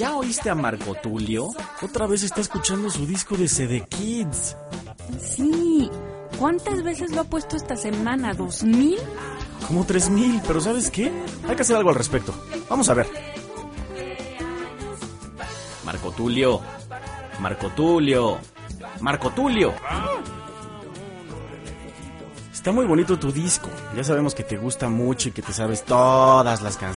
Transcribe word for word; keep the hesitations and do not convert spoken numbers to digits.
¿Ya oíste a Marco Tulio? Otra vez está escuchando su disco de C D Kids. Sí. ¿Cuántas veces lo ha puesto esta semana? ¿Dos mil? Como tres mil, pero ¿sabes qué? Hay que hacer algo al respecto. Vamos a ver. Marco Tulio. Marco Tulio. Marco Tulio. Está muy bonito tu disco. Ya sabemos que te gusta mucho y que te sabes todas las canciones.